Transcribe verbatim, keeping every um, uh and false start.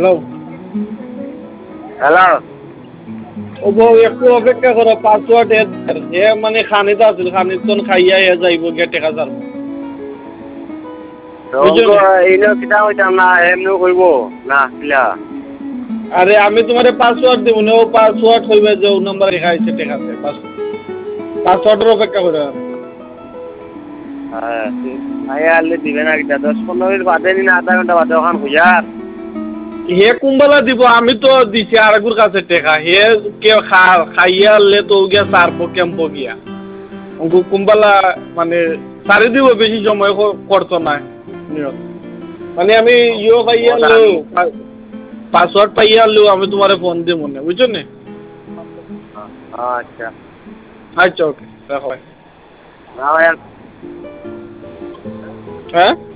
hello hello ও বউ একটু অপেক্ষা করো পাসওয়ার্ড এ মানে খানিত আছিল খানিত কোন খাইয়া এ যাইব গিয়ে টেকা যার বুঝছো এইনো কিতা হইতাম না এমনি কইব না কিলা আরে আমি তোমারে পাসওয়ার্ড দেব না ও পাসওয়ার্ড হইবে যে ও নাম্বার লেখা আছে টেকাতে পাসওয়ার্ডের অপেক্ষা করো হ্যাঁ আয়া আলে দিবে না কিতা দশ পনেরো মিনিট বাদে নি না আধা ঘন্টা বাদে ওখান খুঁজার হে কুম্বালা দিব আমি তো দিছি আরেকুর কাছে টেকা হে কে খাইয়া আনলে তো গিয়া সারবো কেম্পো গিয়া উনকু কুম্বালা মানে সারি দিব বেশি সময় করতো না মানে আমি ইয়ে পাইয়া আনলো পাসওয়ার্ড পাইয়া আনলো আমি তোমারে ফোন দিব মনে বুঝছো নি আচ্ছা আচ্ছা ওকে রাখো না হ্যাঁ